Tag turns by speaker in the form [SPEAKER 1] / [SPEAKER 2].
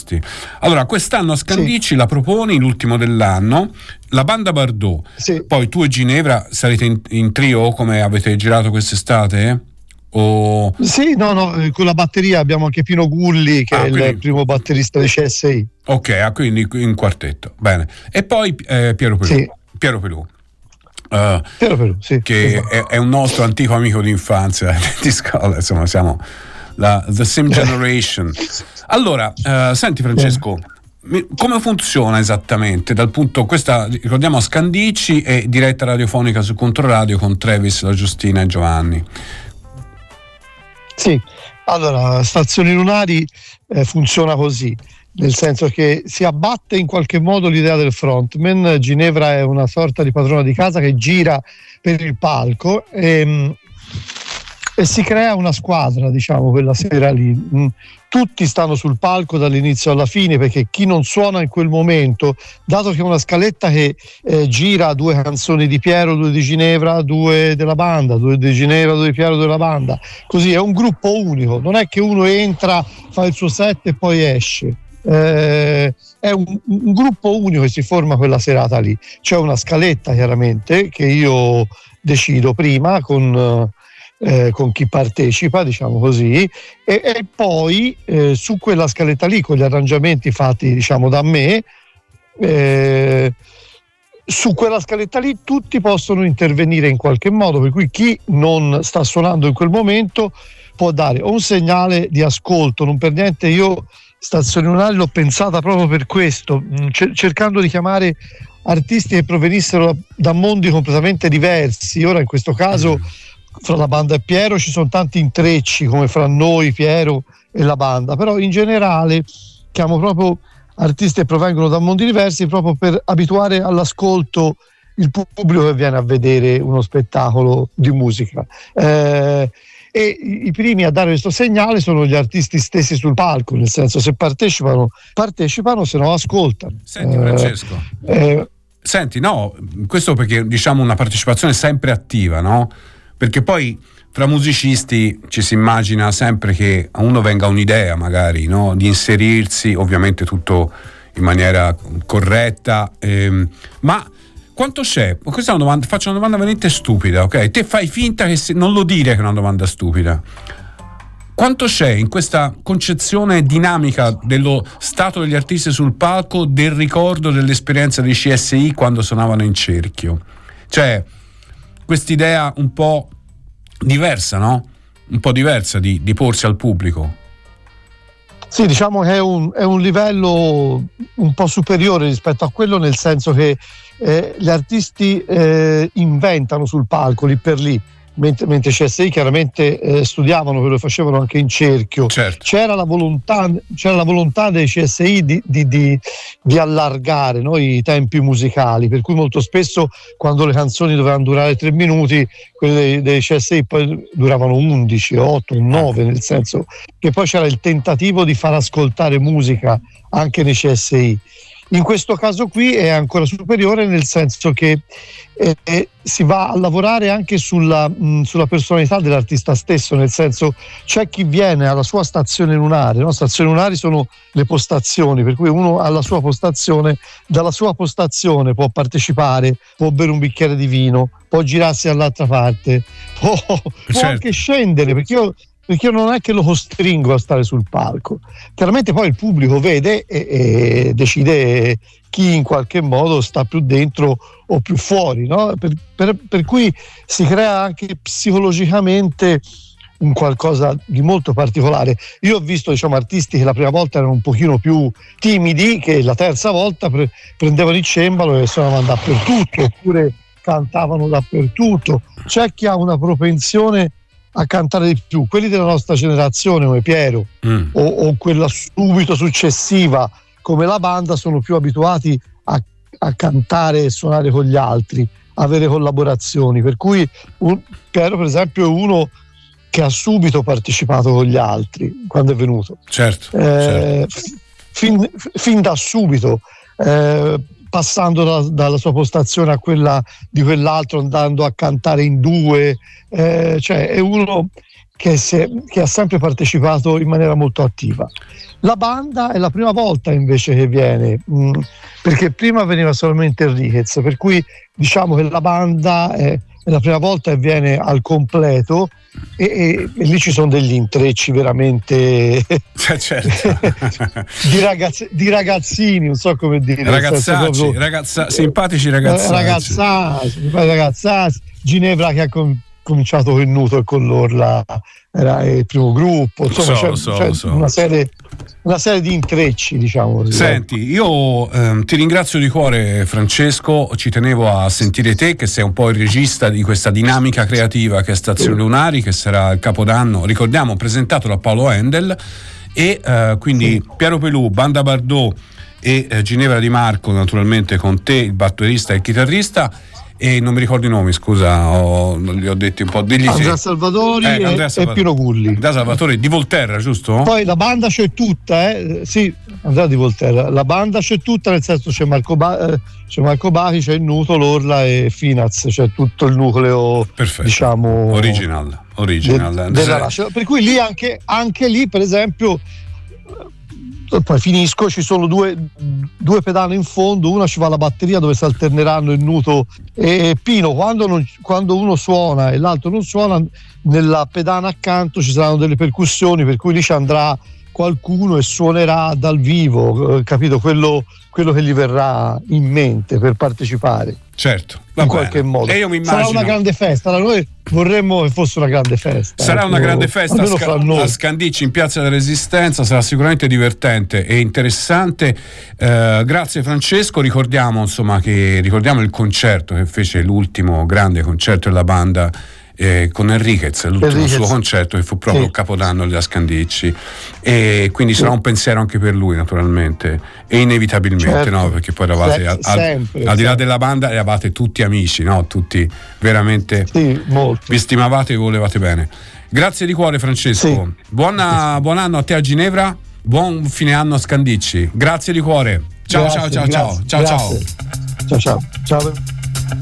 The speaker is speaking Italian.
[SPEAKER 1] Allora, quest'anno a Scandicci la proponi, l'ultimo dell'anno, la banda Bardot.
[SPEAKER 2] Sì.
[SPEAKER 1] Poi tu e Ginevra sarete in trio come avete girato quest'estate? O...
[SPEAKER 2] Sì, no, con la batteria abbiamo anche Pino Gulli che è il primo batterista dei CSI.
[SPEAKER 1] Ok, quindi in quartetto. Bene. E poi Piero Pelù.
[SPEAKER 2] Sì.
[SPEAKER 1] Piero Pelù.
[SPEAKER 2] Piero Pelù, sì.
[SPEAKER 1] Che
[SPEAKER 2] Esatto.
[SPEAKER 1] è un nostro antico amico di infanzia di scuola, insomma, siamo the same generation. Allora, senti Francesco, come funziona esattamente dal punto, questa ricordiamo a Scandicci e diretta radiofonica su Controradio con Travis, la Giustina e Giovanni.
[SPEAKER 2] Sì, allora Stazioni Lunari funziona così, nel senso che si abbatte in qualche modo l'idea del frontman. Ginevra è una sorta di padrona di casa che gira per il palco e si crea una squadra, diciamo, quella sera lì. Tutti stanno sul palco dall'inizio alla fine, perché chi non suona in quel momento, dato che è una scaletta che gira 2 canzoni di Piero, 2 di Ginevra, 2 della banda, 2 di Ginevra, 2 di Piero, 2 della banda, così è un gruppo unico, non è che uno entra, fa il suo set e poi esce. È un gruppo unico che si forma quella serata lì. C'è una scaletta chiaramente che io decido prima con chi partecipa, diciamo così, e poi su quella scaletta lì, con gli arrangiamenti fatti, diciamo, da me, su quella scaletta lì tutti possono intervenire in qualche modo, per cui chi non sta suonando in quel momento può dare un segnale di ascolto. Non per niente io Stazioni Lunari l'ho pensata proprio per questo, cercando di chiamare artisti che provenissero da mondi completamente diversi. Ora in questo caso fra la banda e Piero ci sono tanti intrecci, come fra noi, Piero e la banda, però in generale chiamo proprio artisti che provengono da mondi diversi, proprio per abituare all'ascolto il pubblico che viene a vedere uno spettacolo di musica. E i primi a dare questo segnale sono gli artisti stessi sul palco, nel senso, se partecipano, se no ascoltano.
[SPEAKER 1] Senti Francesco, senti, no, questo perché diciamo una partecipazione sempre attiva, no? Perché poi fra musicisti ci si immagina sempre che a uno venga un'idea magari, no? Di inserirsi, ovviamente tutto in maniera corretta, ma quanto c'è? Questa è una domanda, faccio una domanda veramente stupida, ok? Te fai finta che non lo dire che è una domanda stupida. Quanto c'è in questa concezione dinamica dello stato degli artisti sul palco, del ricordo dell'esperienza dei CSI quando suonavano in cerchio? Cioè, quest'idea un po' diversa, no? Un po' diversa di porsi al pubblico.
[SPEAKER 2] Sì, diciamo che è un livello un po' superiore rispetto a quello, nel senso che gli artisti inventano sul palco lì per lì, mentre CSI chiaramente studiavano, quello che facevano anche in cerchio.
[SPEAKER 1] Certo.
[SPEAKER 2] C'era la volontà dei CSI di allargare, no, i tempi musicali, per cui molto spesso quando le canzoni dovevano durare 3 minuti, quelle dei CSI poi duravano 11, 8, 9, nel senso che poi c'era il tentativo di far ascoltare musica anche nei CSI. In questo caso qui è ancora superiore, nel senso che si va a lavorare anche sulla personalità dell'artista stesso, nel senso c'è chi viene alla sua stazione lunare, no? Stazioni lunari sono le postazioni, per cui uno ha la sua postazione, dalla sua postazione può partecipare, può bere un bicchiere di vino, può girarsi dall'altra parte, può anche scendere, perché io non è che lo costringo a stare sul palco. Chiaramente poi il pubblico vede e decide chi in qualche modo sta più dentro o più fuori, no? Per cui si crea anche psicologicamente un qualcosa di molto particolare. Io ho visto, diciamo, artisti che la prima volta erano un pochino più timidi, che la terza volta prendevano il cembalo e suonavano dappertutto, oppure cantavano dappertutto. C'è chi ha una propensione a cantare di più, quelli della nostra generazione come Piero o quella subito successiva come la banda sono più abituati a cantare e suonare con gli altri, avere collaborazioni, per cui Piero per esempio è uno che ha subito partecipato con gli altri quando è venuto, certo. Fin da subito, passando dalla sua postazione a quella di quell'altro, andando a cantare in due, cioè è uno che ha sempre partecipato in maniera molto attiva. La banda è la prima volta invece che viene, perché prima veniva solamente Enriquez, per cui diciamo che la banda è la prima volta che viene al completo, e lì ci sono degli intrecci veramente
[SPEAKER 1] certo.
[SPEAKER 2] di ragazzini, non so come dire,
[SPEAKER 1] ragazzacci, simpatici ragazzacci.
[SPEAKER 2] Ginevra che ha cominciato con il nudo e con l'orla era il primo gruppo, insomma c'è una serie di intrecci, diciamo così.
[SPEAKER 1] Senti, io ti ringrazio di cuore, Francesco, ci tenevo a sentire te, che sei un po' il regista di questa dinamica creativa che è Stazioni Lunari, che sarà il Capodanno, ricordiamo, presentato da Paolo Endel, e quindi Piero Pelù, Banda Bardot e Ginevra Di Marco, naturalmente con te, il batterista e il chitarrista, e non mi ricordo i nomi, scusa, li ho detti un po'.
[SPEAKER 2] Andrea Salvatori e Pino Gulli.
[SPEAKER 1] Andrea Salvatori di Volterra, giusto?
[SPEAKER 2] Poi la banda c'è tutta, sì, Andrea di Volterra. La banda c'è tutta, nel senso c'è Marco Bachi, c'è il Nuto, l'Orla e Finaz, c'è tutto il nucleo. Perfetto. Diciamo
[SPEAKER 1] original.
[SPEAKER 2] Per cui lì anche lì, per esempio, poi finisco, ci sono due pedane in fondo, una ci va la batteria dove si alterneranno il Nuto e Pino, quando uno suona e l'altro non suona, nella pedana accanto ci saranno delle percussioni, per cui lì ci andrà qualcuno e suonerà dal vivo, capito, quello che gli verrà in mente per partecipare.
[SPEAKER 1] Certo,
[SPEAKER 2] in qualche modo.
[SPEAKER 1] E io mi immagino,
[SPEAKER 2] sarà una grande festa, noi vorremmo che fosse una grande festa.
[SPEAKER 1] Sarà una grande festa a Scandicci, in Piazza della Resistenza, sarà sicuramente divertente e interessante. Grazie Francesco, ricordiamo il concerto che fece, l'ultimo grande concerto della banda con Enriquez, l'ultimo suo concerto, che fu proprio il Capodanno della Scandicci, e quindi sarà un pensiero anche per lui, naturalmente, e inevitabilmente, certo. No? Perché poi eravate al di là della banda, eravate tutti amici, no? Tutti veramente,
[SPEAKER 2] molto.
[SPEAKER 1] Vi stimavate e volevate bene. Grazie di cuore Francesco, buon anno a te a Ginevra, buon fine anno a Scandicci, grazie di cuore, ciao.
[SPEAKER 2] Ciao.